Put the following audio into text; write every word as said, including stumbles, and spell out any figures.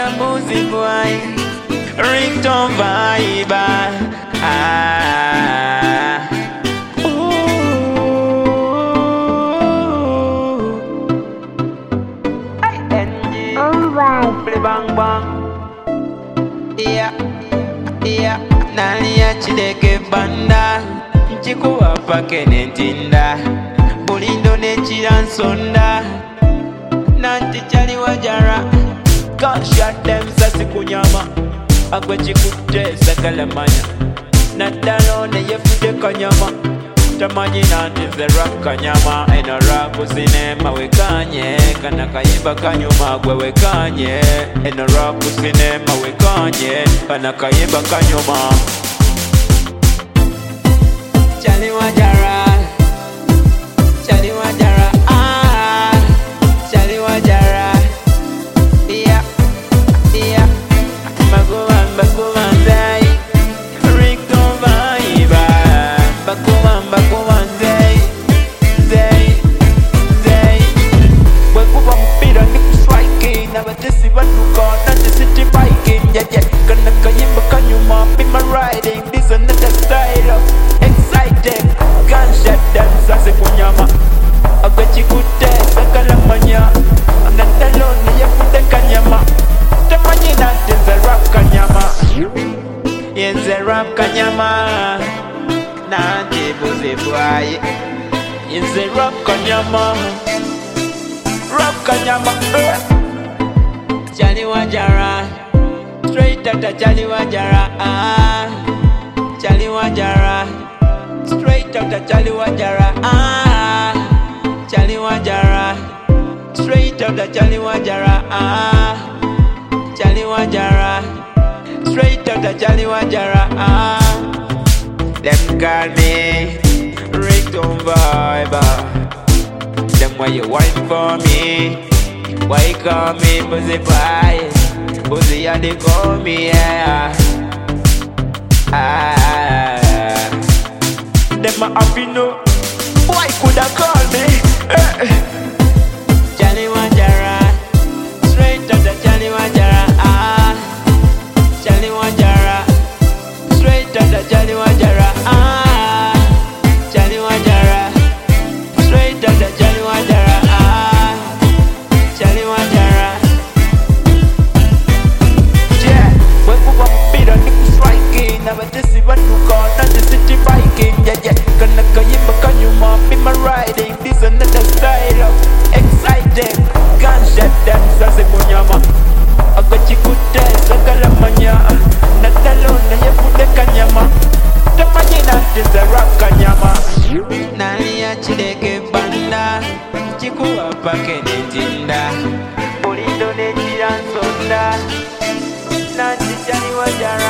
Boozy boy, ringtone vibe. Ah. Ooh. Hey, Angie. Alright. Play bang bang. Yeah, yeah. Nani ya chideke banda. Chikuwa pake nentinda. Bulindo nechira nsonda. Nanti chali wajara. Gunshot them sasi kunyama. Agwe chikute sakalamanya. Nadalo ne yefude kanyama. Tamanyi nanti ze rap kanyama. Eno rap sinema wekanye. Kana kayiba kanyuma gwe wekanye. Eno rap sinema wekanye. Kana kayiba kanyuma. Chali wajara. Chali wajara. Ah. Chali wajara. Yeah. Yeah. Bakuman, bakuman, day. Ringtone vibe. Bakuman, bakuman, day. Day. Day. Wekuwa mpira ni striking. Na watesi wanuka na city biking. Yeah, yeah. Kana kayimba kanyuma. Be my riding. This another style of exciting. Gunshot dance ase kunyama. Agachikute sakalamanya. Anandalone yefude kanyama. Tamanyi nanti ze rap kanyama. Yenze rap kanyama. Nanti Boozy boy. Yenze rap kanyama. Rap kanyama. eh. Chali wajara. Straight outta Chali wajara. Ah. Chali wajara. Straight outta Chali wajara. Ah. Chali wajara. Straight outta Chali wajara. Ah. Chali wajara. Straight outta Chali wajara. Ah. Them call me ringtone vibe. Them why you whine for me. Why you call me Boozy boy? Boozy ya they call me, yeah. Ah. Them a happy no. Why coulda call me? Eh. Chali wajara. Straight outta Chali wajara. Ah. Chali wajara. Straight outta Chali wajara. Ah. Chali wajara. Straight outta Chali wajara. Ah. Chali wajara. Yeah. Wekuwa mpira ni striking. Na watesi wanuka na city biking. Yeah, yeah. Kana kayimba kanyuma. Be my riding. This another style of exciting. Gunshot dance ase kunyama. Agachikute sakalamanya. Nadalone yefude kanyama. Tamanyi nanti ze rap kanyama. Nani ya chideke banda. Chikuwa pake nentinda. Bulindo nechira nsonda. Nanti Chali wajara.